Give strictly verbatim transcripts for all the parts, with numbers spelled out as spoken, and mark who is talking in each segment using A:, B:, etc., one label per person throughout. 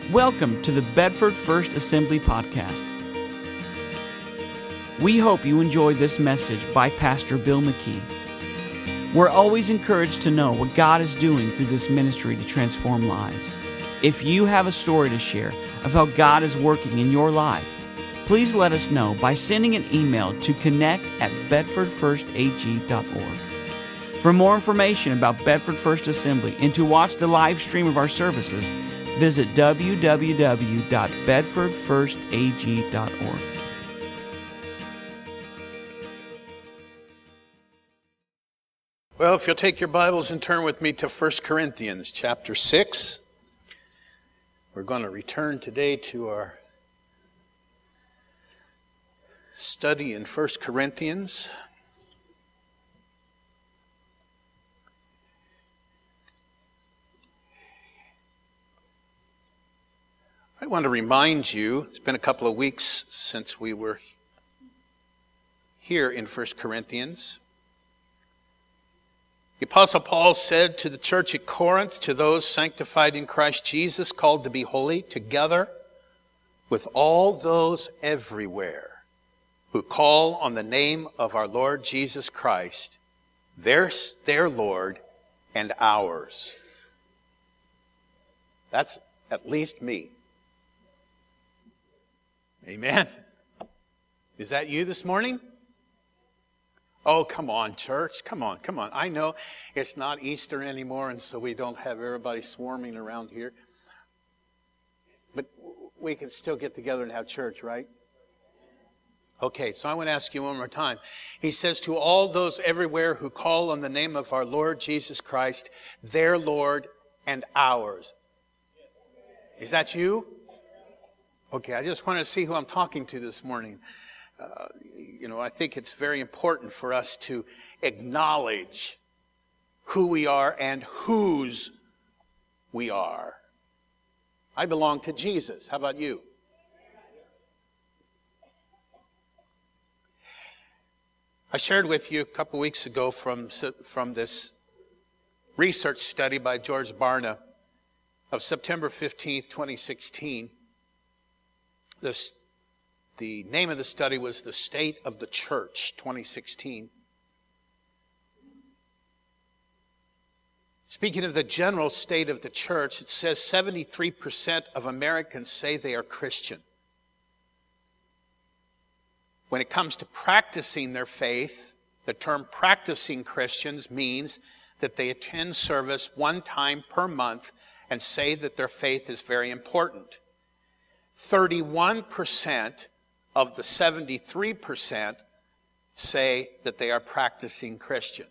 A: Welcome to the Bedford First Assembly Podcast. We hope you enjoyed this message by Pastor Bill McKee. We're always encouraged to know what God is doing through this ministry to transform lives. If you have a story to share of how God is working in your life, please let us know by sending an email to connect at bedford first a g dot org. For more information about Bedford First Assembly and to watch the live stream of our services, visit w w w dot bedford first a g dot org.
B: Well, if you'll take your Bibles and turn with me to First Corinthians chapter six. We're going to return today to our study in First Corinthians. I want to remind you, it's been a couple of weeks since we were here in First Corinthians. The Apostle Paul said to the church at Corinth, to those sanctified in Christ Jesus, called to be holy, together with all those everywhere who call on the name of our Lord Jesus Christ, their, their Lord and ours. That's at least me. Amen. Is that you this morning? Oh, come on, church. Come on, come on. I know it's not Easter anymore, and so we don't have everybody swarming around here. But we can still get together and have church, right? Okay, so I want to ask you one more time. He says, to all those everywhere who call on the name of our Lord Jesus Christ, their Lord and ours. Is that you? Okay, I just want to see who I'm talking to this morning. Uh, you know, I think it's very important for us to acknowledge who we are and whose we are. I belong to Jesus. How about you? I shared with you a couple weeks ago from, from this research study by George Barna of September fifteenth, twenty sixteen. This, the name of the study was The State of the Church, twenty sixteen. Speaking of the general state of the church, it says seventy-three percent of Americans say they are Christian. When it comes to practicing their faith, the term practicing Christians means that they attend service one time per month and say that their faith is very important. thirty-one percent of the seventy-three percent say that they are practicing Christians.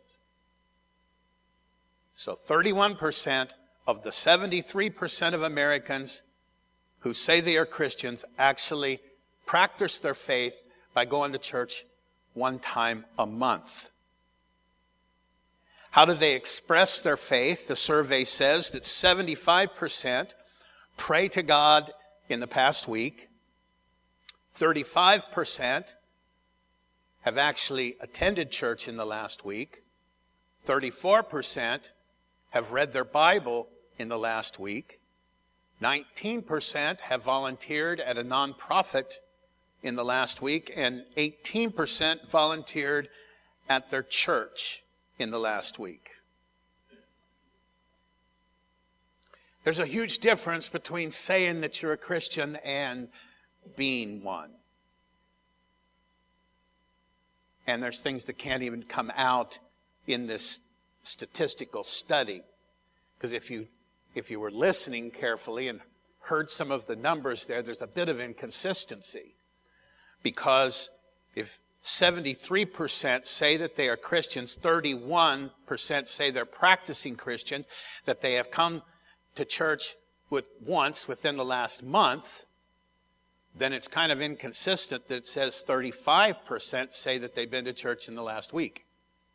B: So thirty-one percent of the seventy-three percent of Americans who say they are Christians actually practice their faith by going to church one time a month. How do they express their faith? The survey says that seventy-five percent pray to God in the past week. thirty-five percent have actually attended church in the last week. thirty-four percent have read their Bible in the last week. nineteen percent have volunteered at a nonprofit in the last week, and eighteen percent volunteered at their church in the last week. There's a huge difference between saying that you're a Christian and being one. And there's things that can't even come out in this statistical study. Because if you if you were listening carefully and heard some of the numbers there, there's a bit of inconsistency. Because if seventy-three percent say that they are Christians, thirty-one percent say they're practicing Christian, that they have come to church with once within the last month, then it's kind of inconsistent that it says thirty-five percent say that they've been to church in the last week.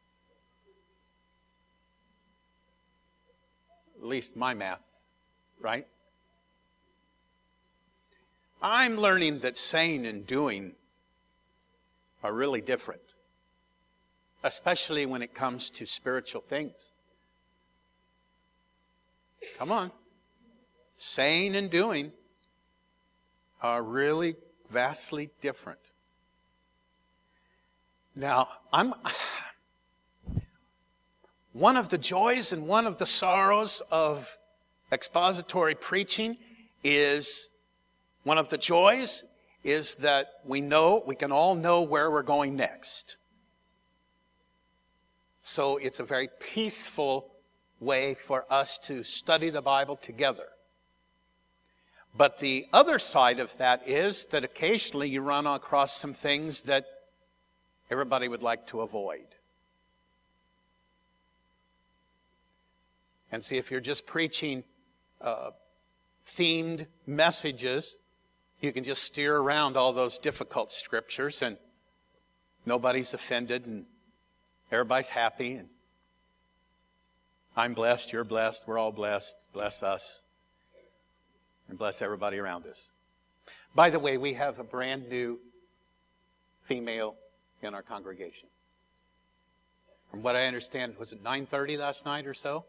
B: At least my math, right? I'm learning that saying and doing are really different, especially when it comes to spiritual things. Come on. Saying and doing are really vastly different. Now, I'm one of the joys and one of the sorrows of expository preaching is one of the joys is that we know, we can all know where we're going next. So it's a very peaceful way for us to study the Bible together. But the other side of that is that occasionally you run across some things that everybody would like to avoid. And see, if you're just preaching uh, themed messages, you can just steer around all those difficult scriptures and nobody's offended and everybody's happy and I'm blessed, you're blessed, we're all blessed, bless us and bless everybody around us. By the way, we have a brand new female in our congregation. From what I understand, was it nine thirty last night or so?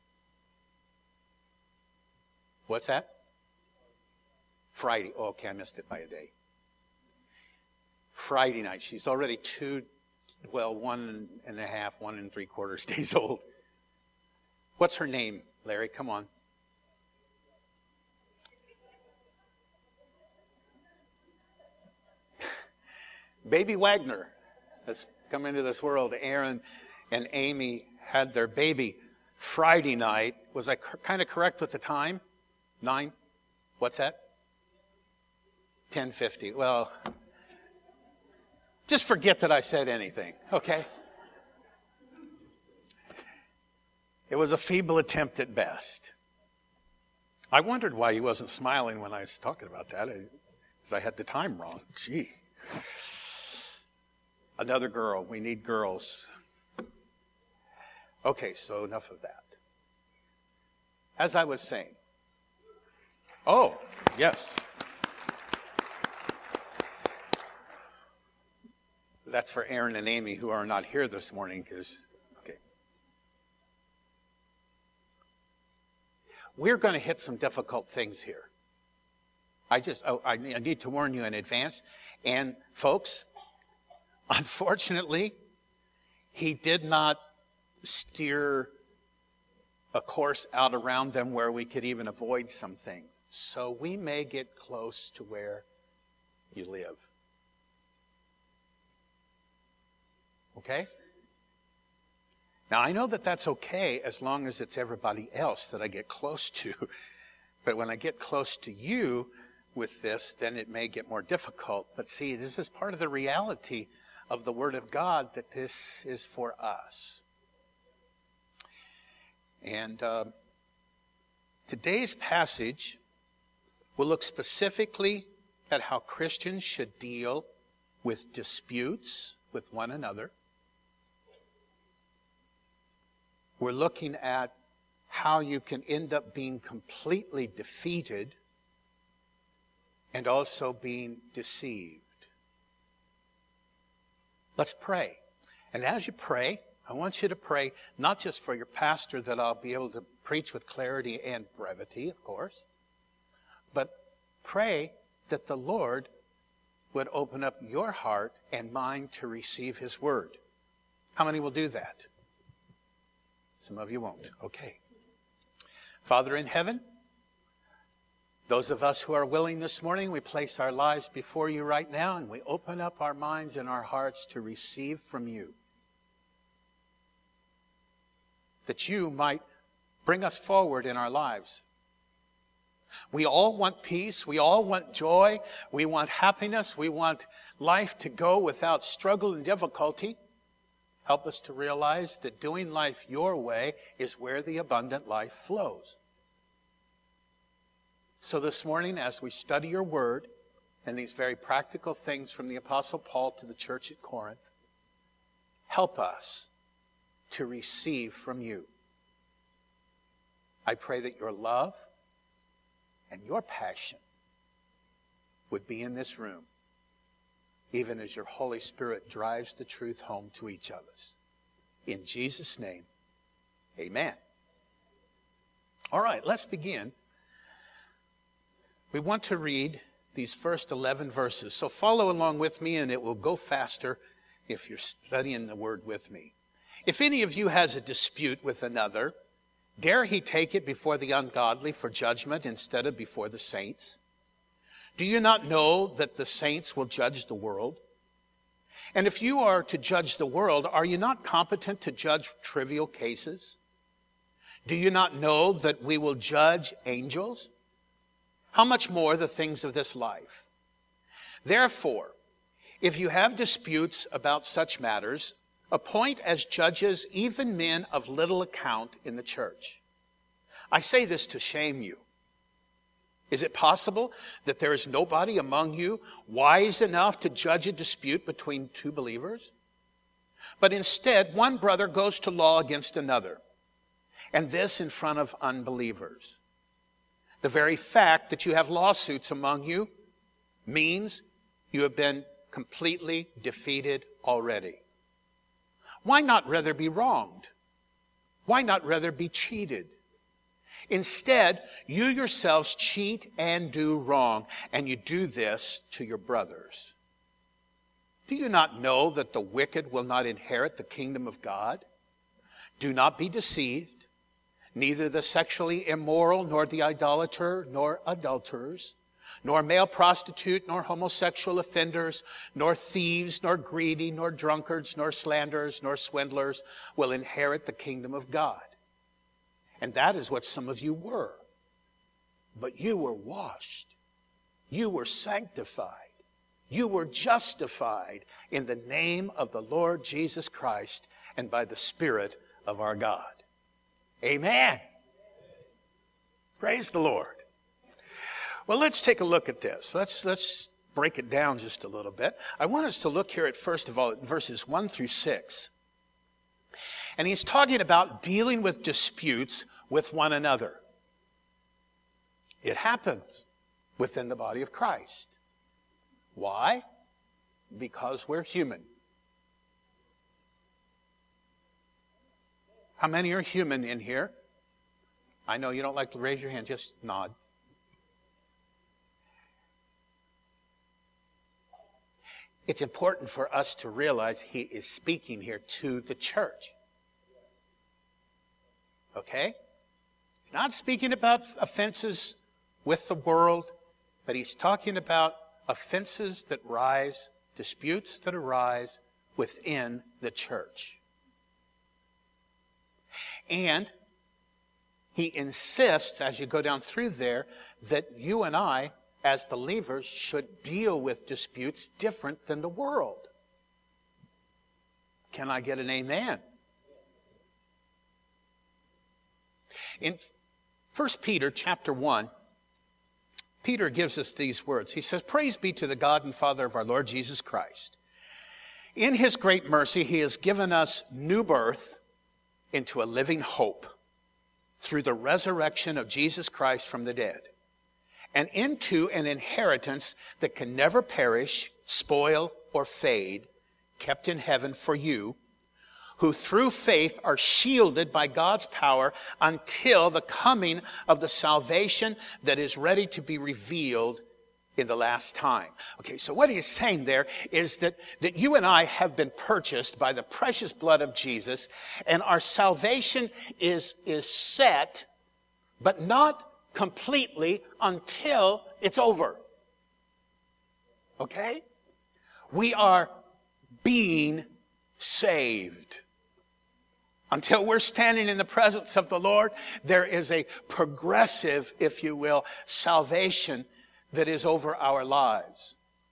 B: What's that? Friday. Oh, okay, I missed it by a day. Friday night. She's already two, well, one and a half, one and three quarters days old. What's her name, Larry? Come on. Baby Wagner has come into this world. Aaron and Amy had their baby Friday night. Was I kind of correct with the time? Nine? What's that? ten fifty. Well, just forget that I said anything, okay? It was a feeble attempt at best. I wondered why he wasn't smiling when I was talking about that, because I had the time wrong. Gee. Another girl. We need girls. Okay, so enough of that. As I was saying. Oh, yes. That's for Aaron and Amy who are not here this morning because, okay. We're going to hit some difficult things here. I just, oh, I need to warn you in advance. And folks, unfortunately, he did not steer a course out around them where we could even avoid some things. So we may get close to where you live. Okay? Now, I know that that's okay as long as it's everybody else that I get close to. But when I get close to you with this, then it may get more difficult. But see, this is part of the reality of the Word of God, that this is for us. And uh, today's passage will look specifically at how Christians should deal with disputes with one another. We're looking at how you can end up being completely defeated and also being deceived. Let's pray. And as you pray, I want you to pray not just for your pastor that I'll be able to preach with clarity and brevity, of course, but pray that the Lord would open up your heart and mind to receive His Word. How many will do that? Some of you won't. Okay. Father in heaven, those of us who are willing this morning, we place our lives before you right now and we open up our minds and our hearts to receive from you. That you might bring us forward in our lives. We all want peace. We all want joy. We want happiness. We want life to go without struggle and difficulty. Help us to realize that doing life your way is where the abundant life flows. So this morning, as we study your word and these very practical things from the Apostle Paul to the church at Corinth, help us to receive from you. I pray that your love and your passion would be in this room, even as your Holy Spirit drives the truth home to each of us. In Jesus' name, amen. All right, let's begin. We want to read these first eleven verses. So follow along with me, and it will go faster if you're studying the word with me. If any of you has a dispute with another, dare he take it before the ungodly for judgment instead of before the saints? Do you not know that the saints will judge the world? And if you are to judge the world, are you not competent to judge trivial cases? Do you not know that we will judge angels? How much more the things of this life? Therefore, if you have disputes about such matters, appoint as judges even men of little account in the church. I say this to shame you. Is it possible that there is nobody among you wise enough to judge a dispute between two believers? But instead, one brother goes to law against another, and this in front of unbelievers. The very fact that you have lawsuits among you means you have been completely defeated already. Why not rather be wronged? Why not rather be cheated? Instead, you yourselves cheat and do wrong, and you do this to your brothers. Do you not know that the wicked will not inherit the kingdom of God? Do not be deceived. Neither the sexually immoral, nor the idolater, nor adulterers, nor male prostitute, nor homosexual offenders, nor thieves, nor greedy, nor drunkards, nor slanderers, nor swindlers will inherit the kingdom of God. And that is what some of you were. But you were washed. You were sanctified. You were justified in the name of the Lord Jesus Christ and by the Spirit of our God. Amen. Praise the Lord. Well, let's take a look at this. Let's, let's break it down just a little bit. I want us to look here at, first of all, at verses one through six. And he's talking about dealing with disputes with one another. It happens within the body of Christ. Why? Because we're human. How many are human in here? I know you don't like to raise your hand, just nod. It's important for us to realize he is speaking here to the church. Okay? He's not speaking about offenses with the world, but he's talking about offenses that rise, disputes that arise within the church. And he insists, as you go down through there, that you and I, as believers, should deal with disputes different than the world. Can I get an amen? In First Peter chapter one, Peter gives us these words. He says, "Praise be to the God and Father of our Lord Jesus Christ. In his great mercy, he has given us new birth into a living hope through the resurrection of Jesus Christ from the dead, and into an inheritance that can never perish, spoil, or fade, kept in heaven for you, who through faith are shielded by God's power until the coming of the salvation that is ready to be revealed in the last time." Okay, so what he's saying there is that, that you and I have been purchased by the precious blood of Jesus, and our salvation is, is set, but not completely until it's over. Okay? We are being saved. Until we're standing in the presence of the Lord, there is a progressive, if you will, salvation that is over our lives.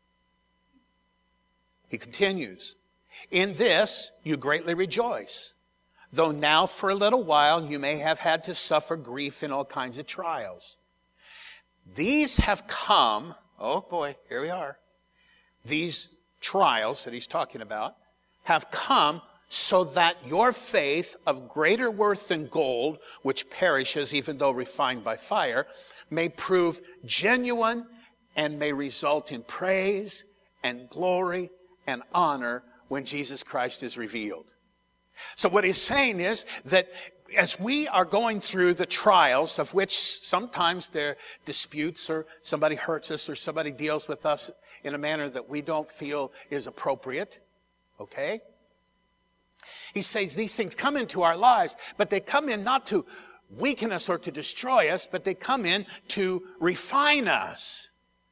B: He continues, "In this you greatly rejoice, though now for a little while you may have had to suffer grief in all kinds of trials. These have come," oh boy, here we are, these trials that he's talking about, "have come so that your faith, of greater worth than gold, which perishes even though refined by fire, may prove genuine and may result in praise and glory and honor when Jesus Christ is revealed." So what he's saying is that as we are going through the trials, of which sometimes they're disputes, or somebody hurts us, or somebody deals with us in a manner that we don't feel is appropriate, okay? He says these things come into our lives, but they come in not to weaken us or to destroy us, but they come in to refine us.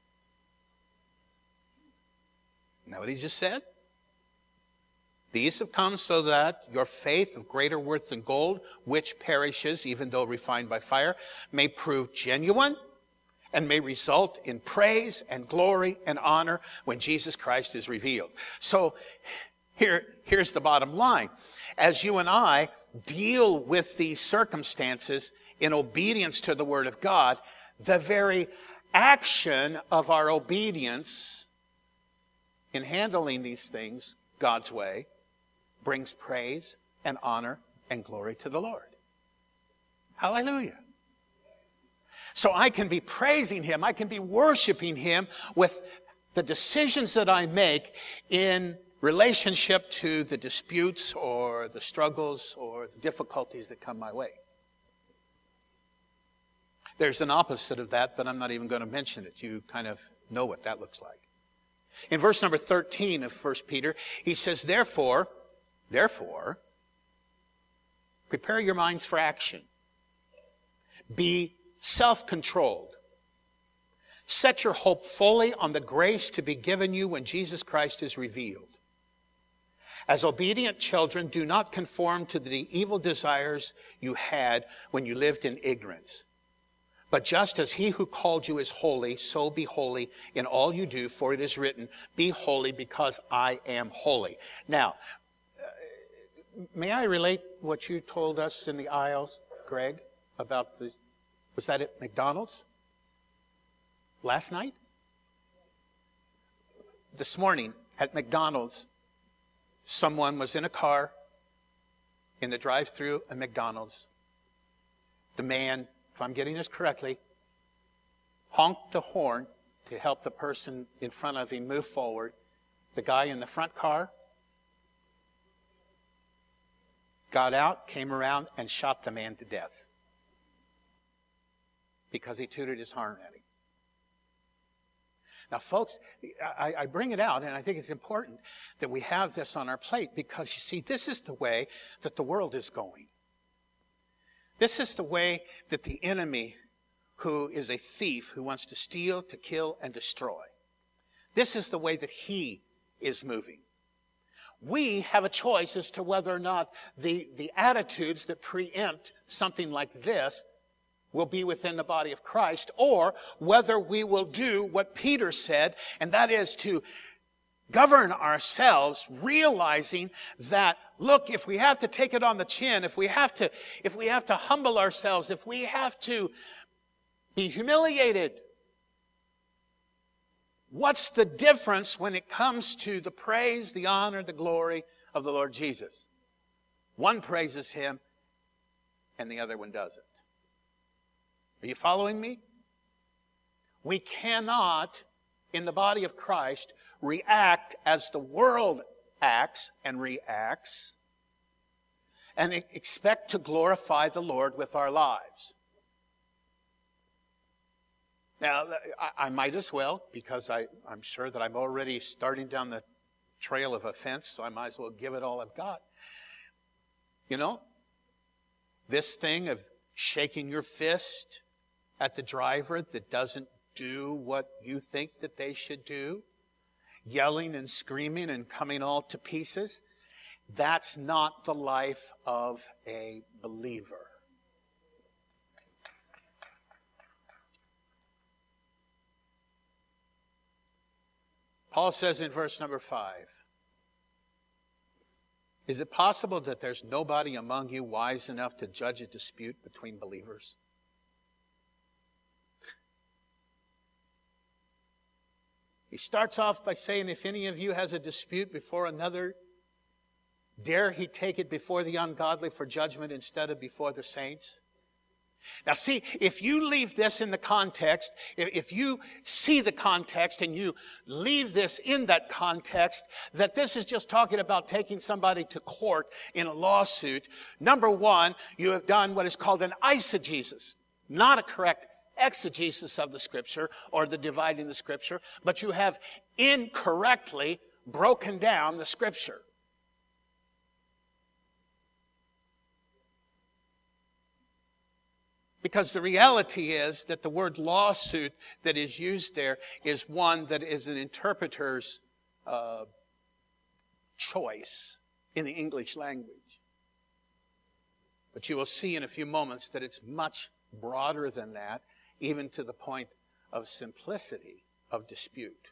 B: Isn't that what he just said? These have come so that your faith of greater worth than gold, which perishes even though refined by fire, may prove genuine and may result in praise and glory and honor when Jesus Christ is revealed. So here, here's the bottom line. As you and I deal with these circumstances in obedience to the Word of God, the very action of our obedience in handling these things God's way brings praise and honor and glory to the Lord. Hallelujah. So I can be praising Him, I can be worshiping Him with the decisions that I make in relationship to the disputes or the struggles or the difficulties that come my way. There's an opposite of that, but I'm not even going to mention it. You kind of know what that looks like. In verse number thirteen of First Peter, he says, Therefore, therefore, prepare your minds for action. Be self-controlled. Set your hope fully on the grace to be given you when Jesus Christ is revealed. As obedient children, do not conform to the evil desires you had when you lived in ignorance. But just as He who called you is holy, so be holy in all you do, for it is written, Be holy because I am holy. Now, uh, may I relate what you told us in the aisles, Greg, about the, was that at McDonald's? Last night? This morning at McDonald's, someone was in a car in the drive-thru at McDonald's. The man, if I'm getting this correctly, honked the horn to help the person in front of him move forward. The guy in the front car got out, came around, and shot the man to death because he tooted his horn at him. Now, folks, I, I bring it out, and I think it's important that we have this on our plate because, you see, this is the way that the world is going. This is the way that the enemy, who is a thief, who wants to steal, to kill, and destroy, this is the way that he is moving. We have a choice as to whether or not the, the attitudes that preempt something like this will be within the body of Christ, or whether we will do what Peter said, and that is to govern ourselves, realizing that, look, if we have to take it on the chin, if we have to, if we have to humble ourselves, if we have to be humiliated, what's the difference when it comes to the praise, the honor, the glory of the Lord Jesus? One praises Him, and the other one doesn't. Are you following me? We cannot, in the body of Christ, react as the world acts and reacts and expect to glorify the Lord with our lives. Now, I might as well, because I, I'm sure that I'm already starting down the trail of offense, so I might as well give it all I've got. You know, this thing of shaking your fist at the driver that doesn't do what you think that they should do, yelling and screaming and coming all to pieces, that's not the life of a believer. Paul says in verse number five, is it possible that there's nobody among you wise enough to judge a dispute between believers? He starts off by saying, if any of you has a dispute before another, dare he take it before the ungodly for judgment instead of before the saints? Now see, if you leave this in the context, if you see the context and you leave this in that context, that this is just talking about taking somebody to court in a lawsuit, number one, you have done what is called an eisegesis, not a correct exegesis of the Scripture or the dividing the Scripture, but you have incorrectly broken down the Scripture. Because the reality is that the word lawsuit that is used there is one that is an interpreter's uh, choice in the English language. But you will see in a few moments that it's much broader than that, even to the point of simplicity of dispute.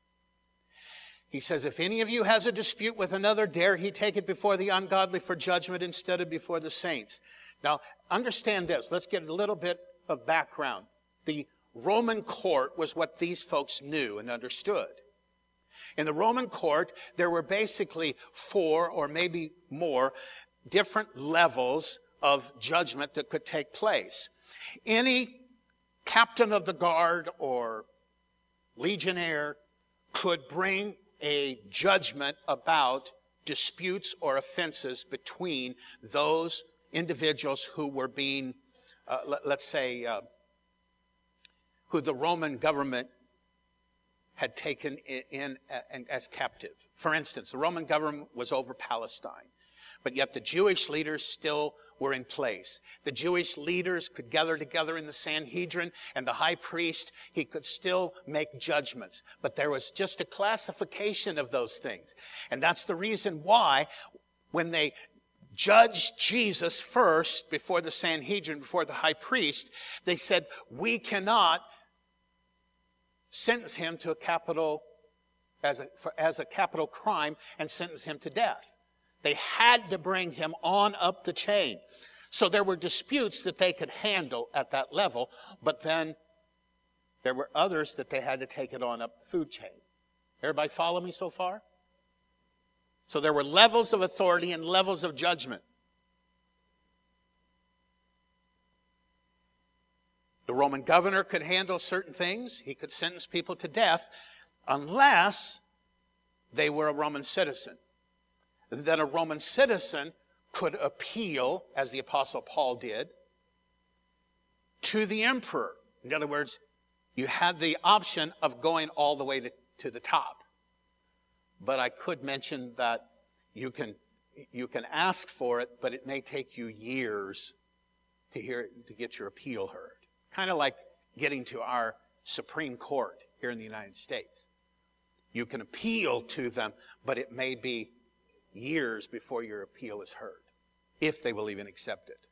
B: He says, if any of you has a dispute with another, dare he take it before the ungodly for judgment instead of before the saints. Now, understand this. Let's get a little bit of background. The Roman court was what these folks knew and understood. In the Roman court, there were basically four or maybe more different levels of judgment that could take place. Any captain of the guard or legionnaire could bring a judgment about disputes or offenses between those individuals who were being, uh, let, let's say, uh, who the Roman government had taken in, in, in as captive. For instance, the Roman government was over Palestine, but yet the Jewish leaders still were in place. The Jewish leaders could gather together in the Sanhedrin, and the high priest, he could still make judgments. But there was just a classification of those things. And that's the reason why when they judged Jesus first before the Sanhedrin, before the high priest, they said, we cannot sentence him to a capital, as a, for, as a capital crime and sentence him to death. They had to bring him on up the chain. So there were disputes that they could handle at that level, but then there were others that they had to take it on up the food chain. Everybody follow me so far? So there were levels of authority and levels of judgment. The Roman governor could handle certain things. He could sentence people to death unless they were a Roman citizen. Then a Roman citizen could appeal, as the Apostle Paul did, to the emperor. In other words, you had the option of going all the way to, to the top. But I could mention that you can you can ask for it, but it may take you years to hear to get your appeal heard. Kind of like getting to our Supreme Court here in the United States. You can appeal to them, but it may be years before your appeal is heard, if they will even accept it.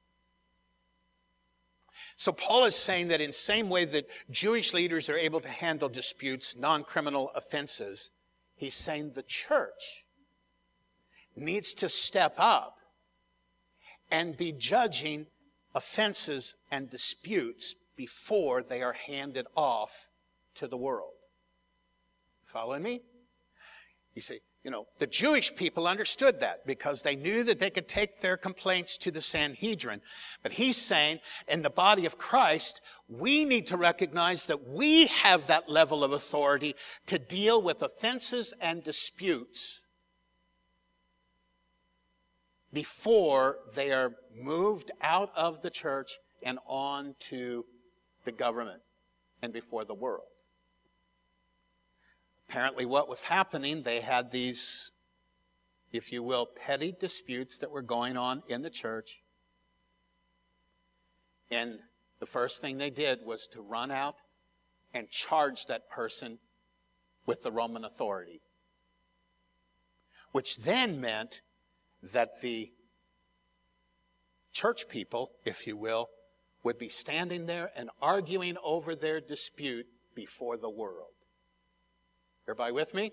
B: So Paul is saying that in the same way that Jewish leaders are able to handle disputes, non-criminal offenses, he's saying the church needs to step up and be judging offenses and disputes before they are handed off to the world. Following me? You see, you know, the Jewish people understood that because they knew that they could take their complaints to the Sanhedrin. But he's saying, in the body of Christ, we need to recognize that we have that level of authority to deal with offenses and disputes before they are moved out of the church and on to the government and before the world. Apparently what was happening, they had these, if you will, petty disputes that were going on in the church. And the first thing they did was to run out and charge that person with the Roman authority. Which then meant that the church people, if you will, would be standing there and arguing over their dispute before the world. Everybody with me?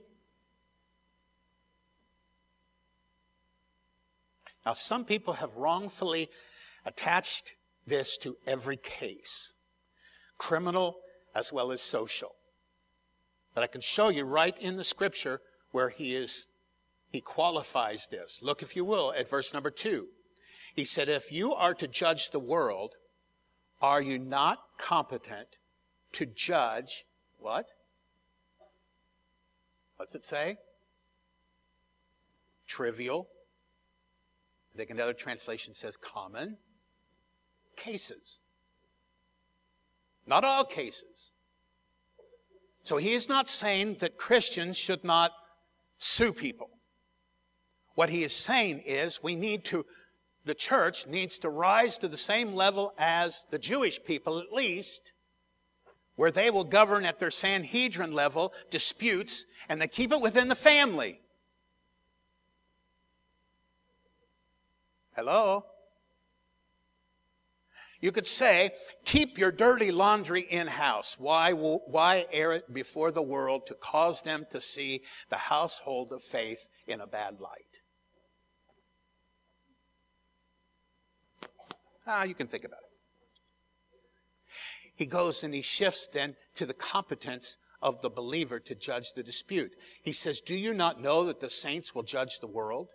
B: Now, some people have wrongfully attached this to every case, criminal as well as social. But I can show you right in the Scripture where he is, he qualifies this. Look, if you will, at verse number two. He said, if you are to judge the world, Are you not competent to judge what? What's it say? Trivial. I think another translation says common cases. Not all cases. So he is not saying that Christians should not sue people. What he is saying is we need to, the church needs to rise to the same level as the Jewish people at least, where they will govern at their Sanhedrin level disputes, and they keep it within the family. Hello? You could say, keep your dirty laundry in-house. Why, why air it before the world to cause them to see the household of faith in a bad light? Ah, you can think about it. He goes and he shifts then to the competence of the believer to judge the dispute. He says, do you not know that the saints will judge the world?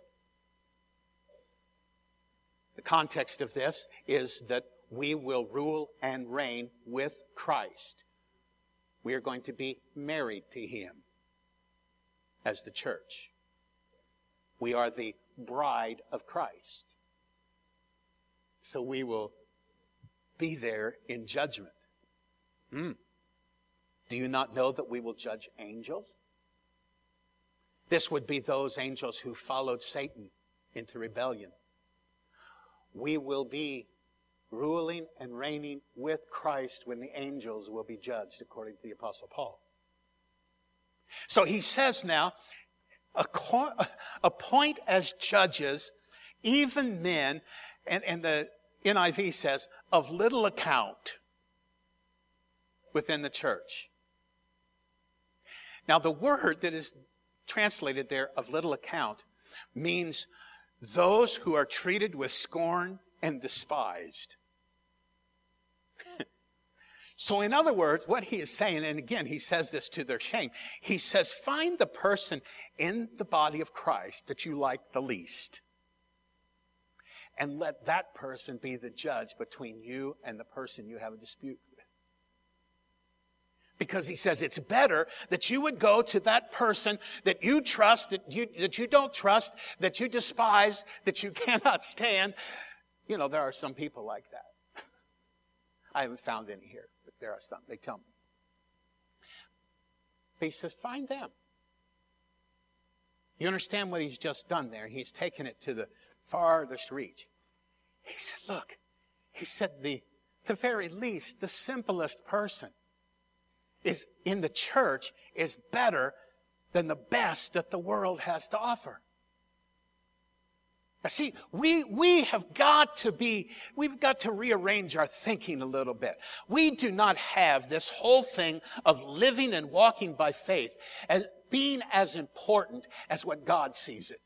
B: The context of this is that we will rule and reign with Christ. We are going to be married to Him as the church. We are the bride of Christ. So we will be there in judgment. Hmm. Do you not know that we will judge angels? This would be those angels who followed Satan into rebellion. We will be ruling and reigning with Christ when the angels will be judged, according to the Apostle Paul. So he says now, appoint as judges even men, and, and the N I V says, of little account within the church. Now the word that is translated there, of little account, means those who are treated with scorn and despised. So in other words, what he is saying, and again, he says this to their shame, he says, find the person in the body of Christ that you like the least. And let that person be the judge between you and the person you have a dispute with. Because he says it's better that you would go to that person that you trust, that you, that you don't trust, that you despise, that you cannot stand. You know, there are some people like that. I haven't found any here, but there are some. They tell me. But he says, find them. You understand what he's just done there? He's taken it to the farthest reach. He said, look, he said the, the very least, the simplest person is in the church is better than the best that the world has to offer. Now see, we, we have got to be, we've got to rearrange our thinking a little bit. We do not have this whole thing of living and walking by faith as being as important as what God sees it.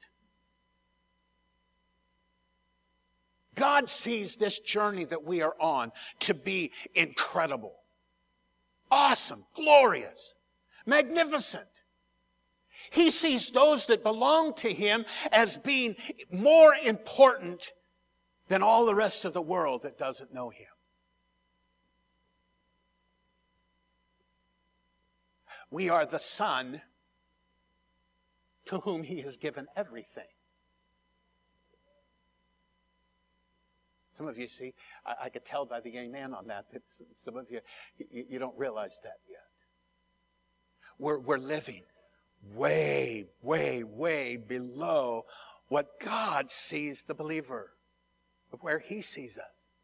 B: God sees this journey that we are on to be incredible, awesome, glorious, magnificent. He sees those that belong to Him as being more important than all the rest of the world that doesn't know Him. We are the Son to whom He has given everything. Some of you see, I, I could tell by the amen on that, that some of you, you, you don't realize that yet. We're, we're living way, way, way below what God sees the believer, of where He sees us.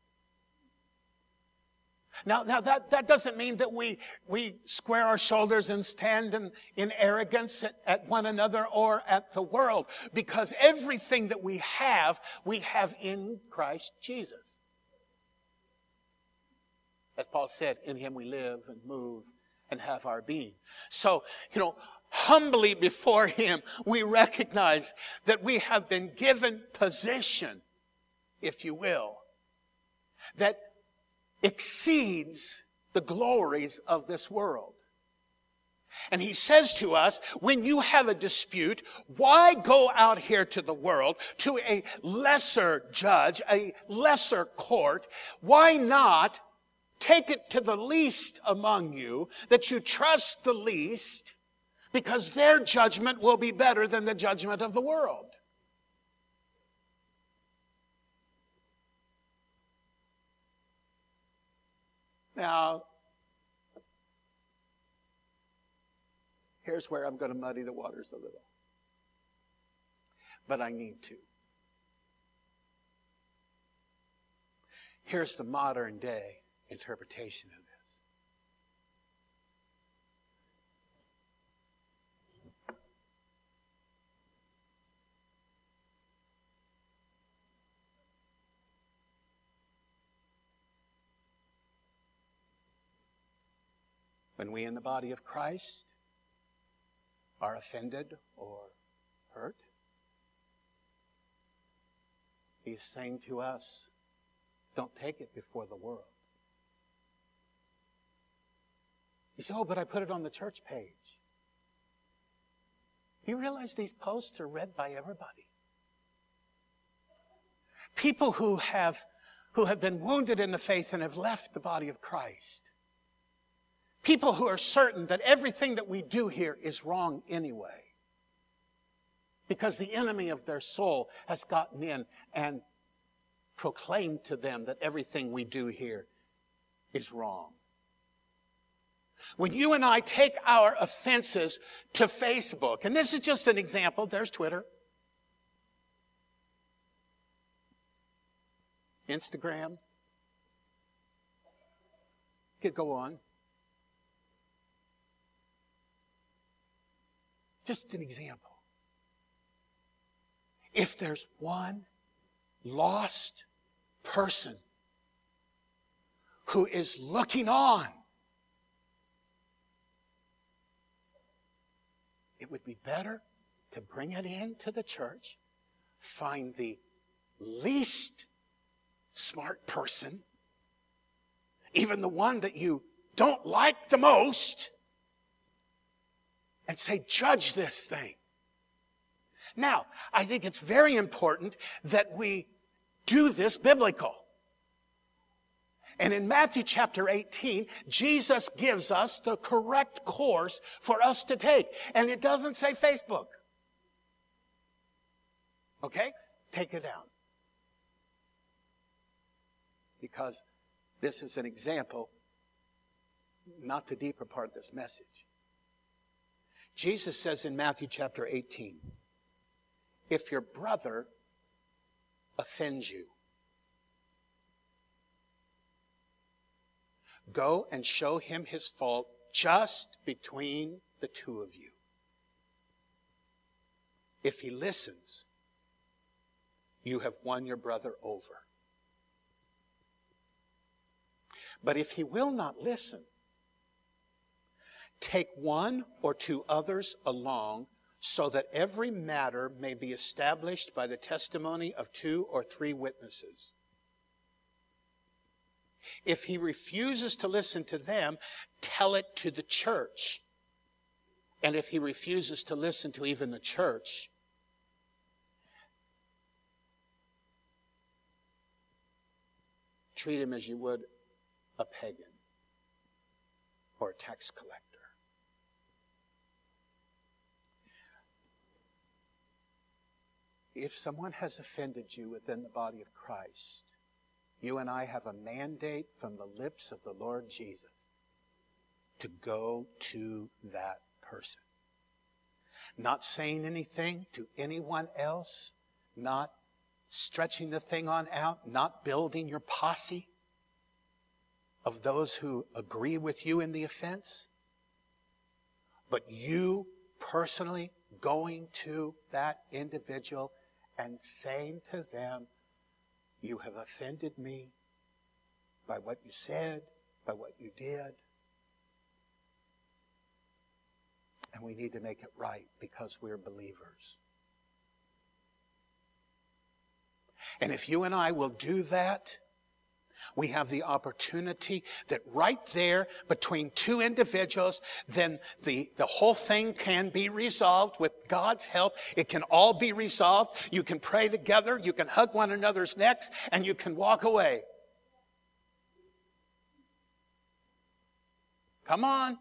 B: Now, now that, that doesn't mean that we, we square our shoulders and stand in, in arrogance at, at one another or at the world, because everything that we have, we have in Christ Jesus. As Paul said, in Him we live and move and have our being. So, you know, humbly before Him, we recognize that we have been given position, if you will, that exceeds the glories of this world. And He says to us, when you have a dispute, why go out here to the world, to a lesser judge, a lesser court? Why not take it to the least among you, that you trust the least, because their judgment will be better than the judgment of the world. Now, here's where I'm going to muddy the waters a little. But I need to. Here's the modern day interpretation of this. When we in the body of Christ are offended or hurt, He is saying to us, don't take it before the world. You say, oh, but I put it on the church page. You realize these posts are read by everybody. People who have, who have been wounded in the faith and have left the body of Christ. People who are certain that everything that we do here is wrong anyway. Because the enemy of their soul has gotten in and proclaimed to them that everything we do here is wrong. When you and I take our offenses to Facebook, and this is just an example, there's Twitter, Instagram, could go on. Just an example. If there's one lost person who is looking on, it would be better to bring it into the church, find the least smart person, even the one that you don't like the most, and say, judge this thing. Now, I think it's very important that we do this biblical. And in Matthew chapter eighteen, Jesus gives us the correct course for us to take. And it doesn't say Facebook. Okay? Take it down. Because this is an example, not the deeper part of this message. Jesus says in Matthew chapter eighteen, if your brother offends you, go and show him his fault just between the two of you. If he listens, you have won your brother over. But if he will not listen, take one or two others along, so that every matter may be established by the testimony of two or three witnesses. If he refuses to listen to them, tell it to the church. And if he refuses to listen to even the church, treat him as you would a pagan or a tax collector. If someone has offended you within the body of Christ, you and I have a mandate from the lips of the Lord Jesus to go to that person. Not saying anything to anyone else, not stretching the thing on out, not building your posse of those who agree with you in the offense, but you personally going to that individual and saying to them, you have offended me by what you said, by what you did. And we need to make it right because we're believers. And if you and I will do that, we have the opportunity that right there between two individuals, then the, the whole thing can be resolved with God's help. It can all be resolved. You can pray together. You can hug one another's necks and you can walk away. Come on.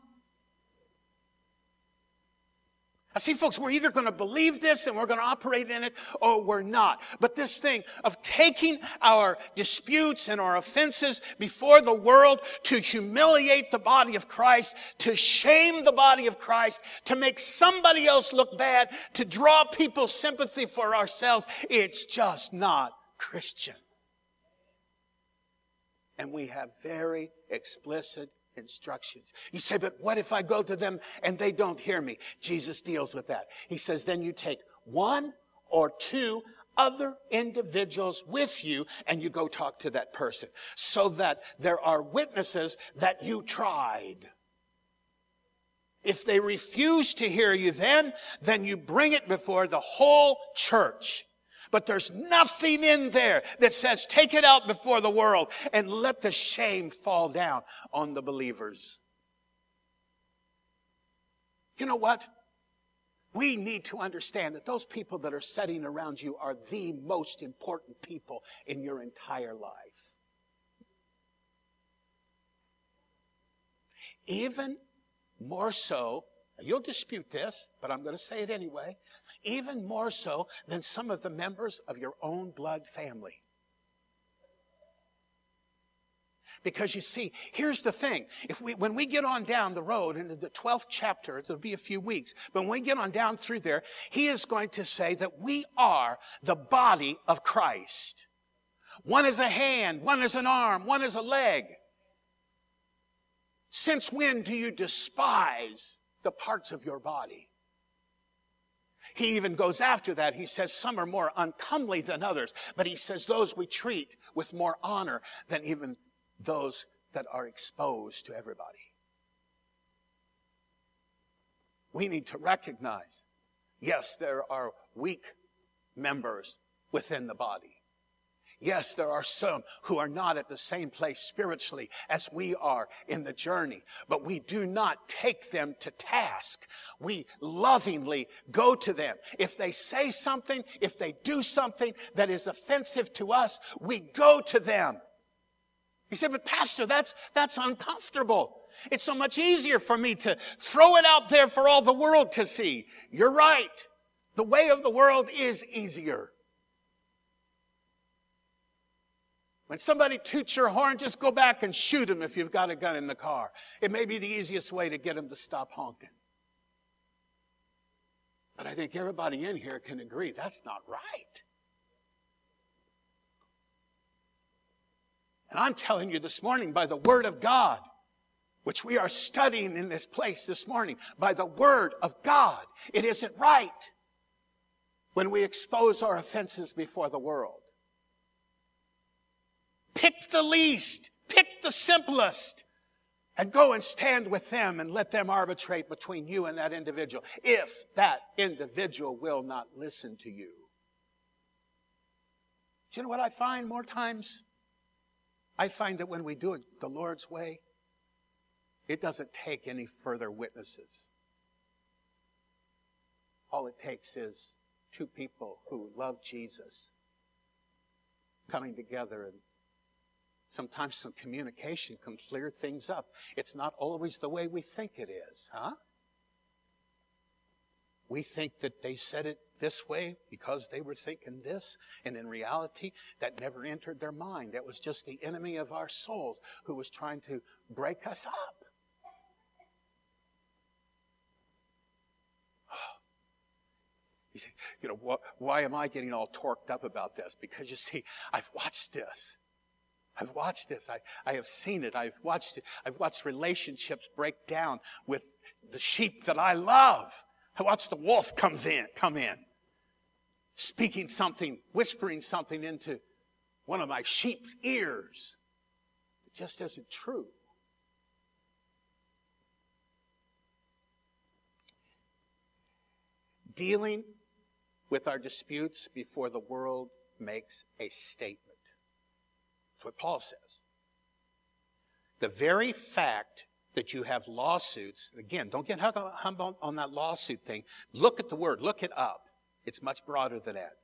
B: I see, folks, we're either going to believe this and we're going to operate in it, or we're not. But this thing of taking our disputes and our offenses before the world to humiliate the body of Christ, to shame the body of Christ, to make somebody else look bad, to draw people's sympathy for ourselves, it's just not Christian. And we have very explicit instructions. You say, but what if I go to them and they don't hear me? Jesus deals with that. He says, then you take one or two other individuals with you and you go talk to that person so that there are witnesses that you tried. If they refuse to hear you then, then you bring it before the whole church. But there's nothing in there that says take it out before the world and let the shame fall down on the believers. You know what? We need to understand that those people that are sitting around you are the most important people in your entire life. Even more so, you'll dispute this, but I'm going to say it anyway, even more so than some of the members of your own blood family. Because you see, here's the thing. If we, when we get on down the road into the twelfth chapter, it'll be a few weeks, but when we get on down through there, he is going to say that we are the body of Christ. One is a hand, one is an arm, one is a leg. Since when do you despise the parts of your body? He even goes after that. He says some are more uncomely than others. But he says those we treat with more honor than even those that are exposed to everybody. We need to recognize, yes, there are weak members within the body. Yes, there are some who are not at the same place spiritually as we are in the journey, but we do not take them to task. We lovingly go to them. If they say something, if they do something that is offensive to us, we go to them. You say, but Pastor, that's, that's uncomfortable. It's so much easier for me to throw it out there for all the world to see. You're right. The way of the world is easier. When somebody toots your horn, just go back and shoot them if you've got a gun in the car. It may be the easiest way to get them to stop honking. But I think everybody in here can agree that's not right. And I'm telling you this morning by the Word of God, which we are studying in this place this morning, by the Word of God, it isn't right when we expose our offenses before the world. Pick the least, pick the simplest, and go and stand with them and let them arbitrate between you and that individual, if that individual will not listen to you. Do you know what I find more times? I find that when we do it the Lord's way, it doesn't take any further witnesses. All it takes is two people who love Jesus coming together, and sometimes some communication can clear things up. It's not always the way we think it is, huh? We think that they said it this way because they were thinking this, and in reality, that never entered their mind. That was just the enemy of our souls who was trying to break us up. You say, you know, wh- why am I getting all torqued up about this? Because you see, I've watched this. I've watched this. I, I have seen it. I've watched it. I've watched relationships break down with the sheep that I love. I watched the wolf comes in, come in, speaking something, whispering something into one of my sheep's ears. It just isn't true. Dealing with our disputes before the world makes a statement. That's what Paul says. The very fact that you have lawsuits, again, don't get hung up on that lawsuit thing. Look at the word. Look it up. It's much broader than that.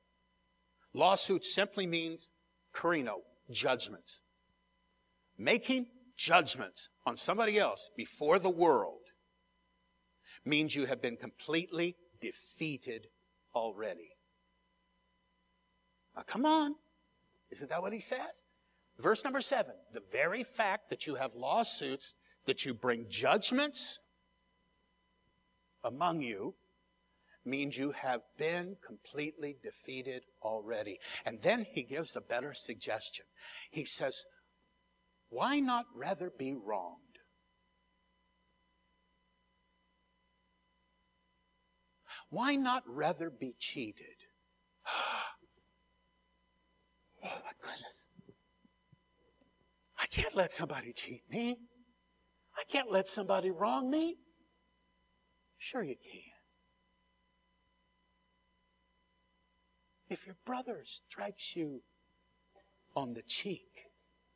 B: Lawsuit simply means karino, judgment. Making judgments on somebody else before the world means you have been completely defeated already. Now, come on. Isn't that what he says? Verse number seven, the very fact that you have lawsuits, that you bring judgments among you, means you have been completely defeated already. And then he gives a better suggestion. He says, why not rather be wronged? Why not rather be cheated? Oh my goodness. I can't let somebody cheat me. I can't let somebody wrong me. Sure you can. If your brother strikes you on the cheek,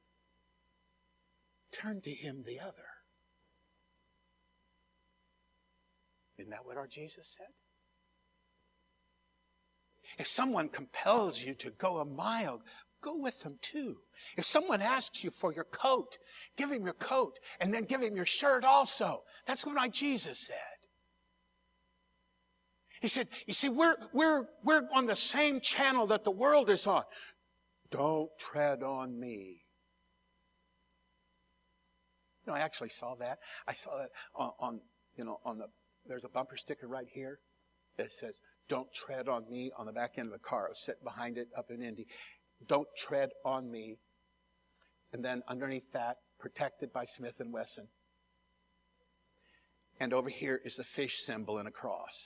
B: turn to him the other. Isn't that what our Jesus said? If someone compels you to go a mile, go with them too. If someone asks you for your coat, give him your coat and then give him your shirt also. That's what our Jesus said. He said, you see, we're, we're, we're on the same channel that the world is on. Don't tread on me. You know, I actually saw that. I saw that on, on you know, on the, there's a bumper sticker right here that says, don't tread on me, on the back end of a car. I was sitting behind it up in Indy. Don't tread on me. And then underneath that, protected by Smith and Wesson. And over here is a fish symbol and a cross.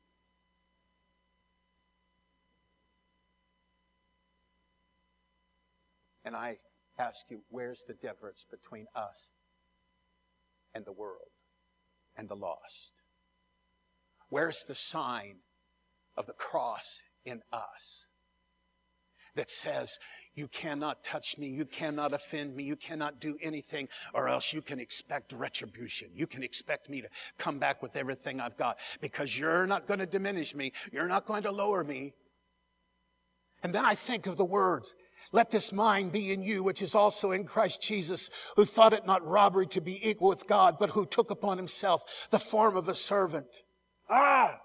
B: And I ask you, where's the difference between us and the world and the lost? Where's the sign of the cross in us that says, you cannot touch me, you cannot offend me, you cannot do anything, or else you can expect retribution. You can expect me to come back with everything I've got, because you're not going to diminish me, you're not going to lower me. And then I think of the words, let this mind be in you, which is also in Christ Jesus, who thought it not robbery to be equal with God, but who took upon himself the form of a servant. Ah!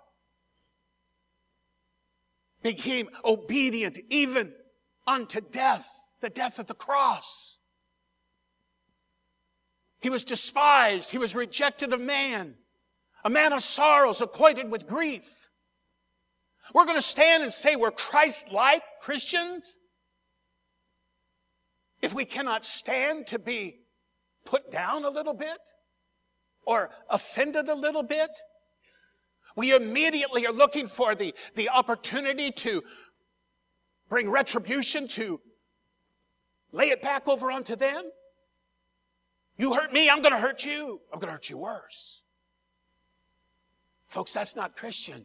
B: Became obedient even unto death, the death of the cross. He was despised. He was rejected of man. A man of sorrows, acquainted with grief. We're going to stand and say we're Christ-like Christians if we cannot stand to be put down a little bit or offended a little bit. We immediately are looking for the, the opportunity to bring retribution, to lay it back over onto them. You hurt me, I'm going to hurt you. I'm going to hurt you worse. Folks, that's not Christian.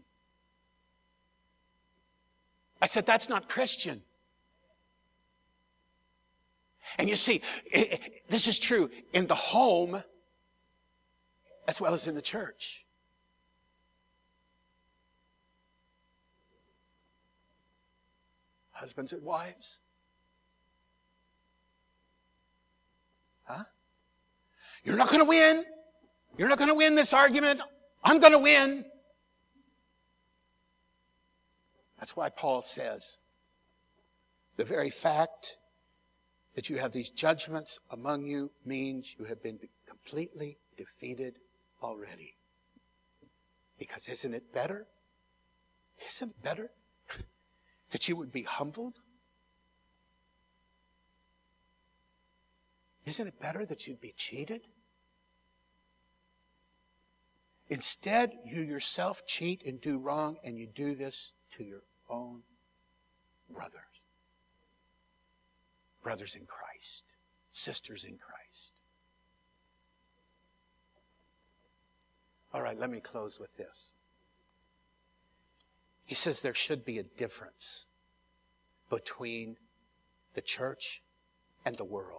B: I said, that's not Christian. And you see, it, it, this is true in the home as well as in the church. Husbands and wives. Huh? You're not going to win. You're not going to win this argument. I'm going to win. That's why Paul says, the very fact that you have these judgments among you means you have been completely defeated already. Because isn't it better? Isn't it better that you would be humbled? Isn't it better that you'd be cheated? Instead, you yourself cheat and do wrong, and you do this to your own brothers. Brothers in Christ. Sisters in Christ. All right, let me close with this. He says there should be a difference between the church and the world.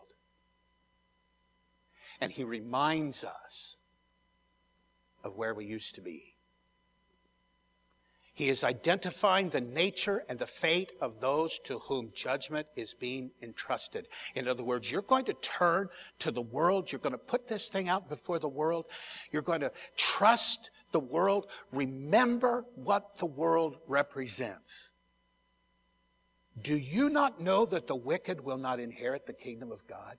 B: And he reminds us of where we used to be. He is identifying the nature and the fate of those to whom judgment is being entrusted. In other words, you're going to turn to the world. You're going to put this thing out before the world. You're going to trust the world. Remember what the world represents. Do you not know that the wicked will not inherit the kingdom of God?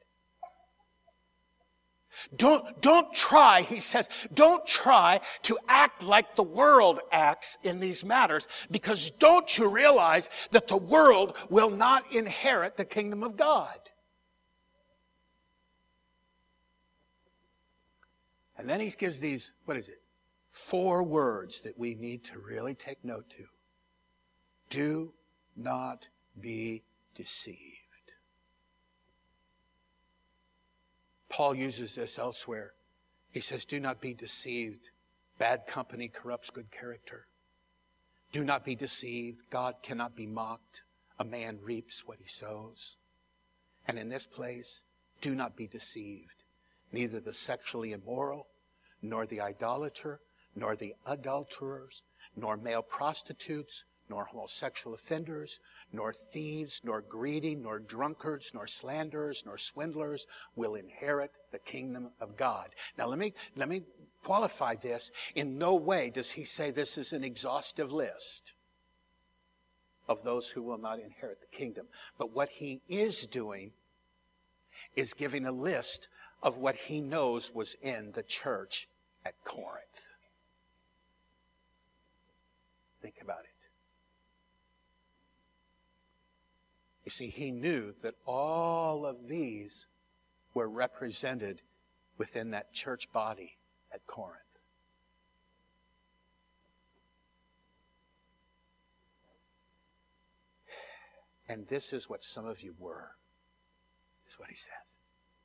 B: Don't, don't try, he says, don't try to act like the world acts in these matters, because don't you realize that the world will not inherit the kingdom of God? And then he gives these, what is it? Four words that we need to really take note to. Do not be deceived. Paul uses this elsewhere. He says, do not be deceived. Bad company corrupts good character. Do not be deceived. God cannot be mocked. A man reaps what he sows. And in this place, do not be deceived. Neither the sexually immoral, nor the idolater, nor the adulterers, nor male prostitutes, nor homosexual offenders, nor thieves, nor greedy, nor drunkards, nor slanderers, nor swindlers will inherit the kingdom of God. Now let me, let me qualify this. In no way does he say this is an exhaustive list of those who will not inherit the kingdom. But what he is doing is giving a list of what he knows was in the church at Corinth. Think about it. You see, he knew that all of these were represented within that church body at Corinth. And this is what some of you were, is what he says.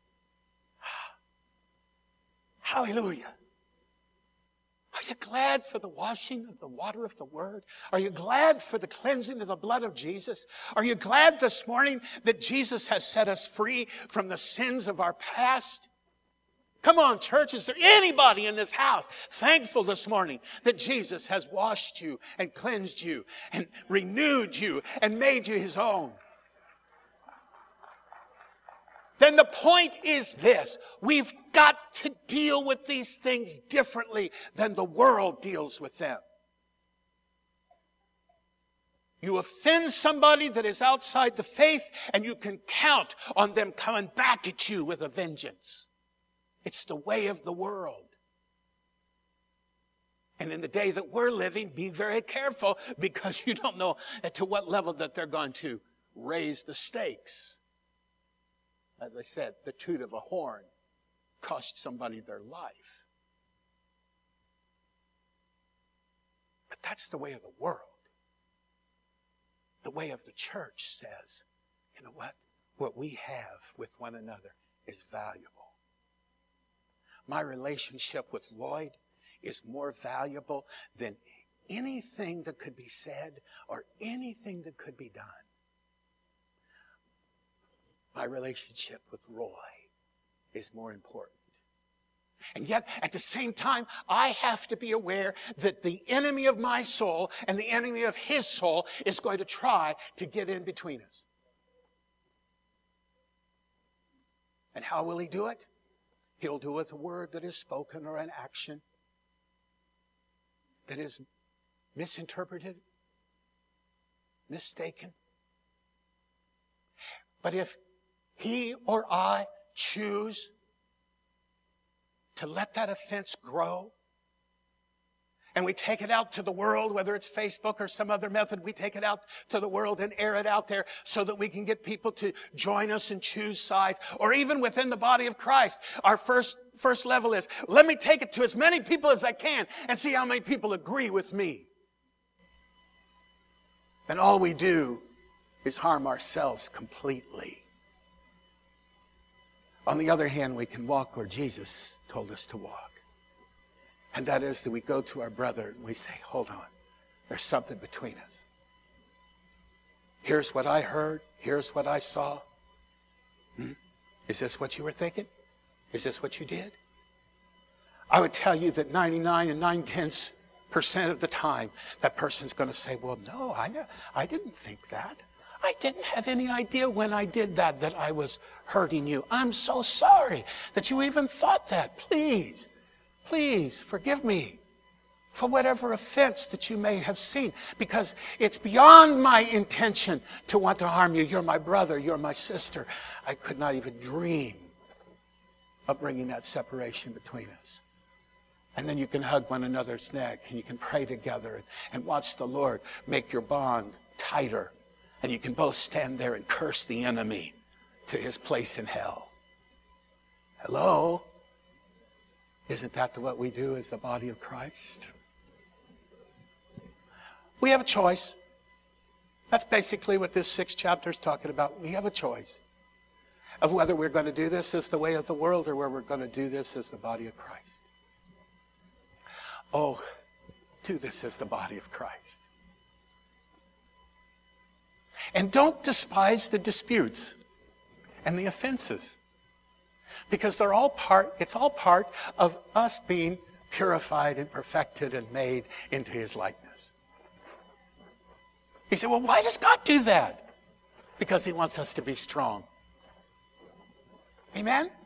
B: Hallelujah. Are you glad for the washing of the water of the Word? Are you glad for the cleansing of the blood of Jesus? Are you glad this morning that Jesus has set us free from the sins of our past? Come on, church, is there anybody in this house thankful this morning that Jesus has washed you and cleansed you and renewed you and made you His own? Then the point is this: we've got to deal with these things differently than the world deals with them. You offend somebody that is outside the faith, and you can count on them coming back at you with a vengeance. It's the way of the world. And in the day that we're living, be very careful, because you don't know to what level that they're going to raise the stakes. As I said, the toot of a horn cost somebody their life. But that's the way of the world. The way of the church says, you know what? What we have with one another is valuable. My relationship with Lloyd is more valuable than anything that could be said or anything that could be done. My relationship with Roy is more important. And yet, at the same time, I have to be aware that the enemy of my soul and the enemy of his soul is going to try to get in between us. And how will he do it? He'll do it with a word that is spoken or an action that is misinterpreted, mistaken. But if he or I choose to let that offense grow, and we take it out to the world, whether it's Facebook or some other method, we take it out to the world and air it out there so that we can get people to join us and choose sides. Or even within the body of Christ, our first, first level is, let me take it to as many people as I can and see how many people agree with me. And all we do is harm ourselves completely. On the other hand, we can walk where Jesus told us to walk. And that is that we go to our brother and we say, hold on, there's something between us. Here's what I heard. Here's what I saw. Hmm? Is this what you were thinking? Is this what you did? I would tell you that ninety-nine and nine tenths percent of the time, that person's going to say, well, no, I, I didn't think that. I didn't have any idea when I did that that I was hurting you. I'm so sorry that you even thought that. Please, please forgive me for whatever offense that you may have seen, because it's beyond my intention to want to harm you. You're my brother. You're my sister. I could not even dream of bringing that separation between us. And then you can hug one another's neck, and you can pray together and, and watch the Lord make your bond tighter. And you can both stand there and curse the enemy to his place in hell. Hello? Isn't that what we do as the body of Christ? We have a choice. That's basically what this sixth chapter is talking about. We have a choice of whether we're going to do this as the way of the world or whether we're going to do this as the body of Christ. Oh, do this as the body of Christ. And don't despise the disputes and the offenses, because they're all part, it's all part of us being purified and perfected and made into his likeness. He said, well, why does God do that? Because he wants us to be strong. Amen?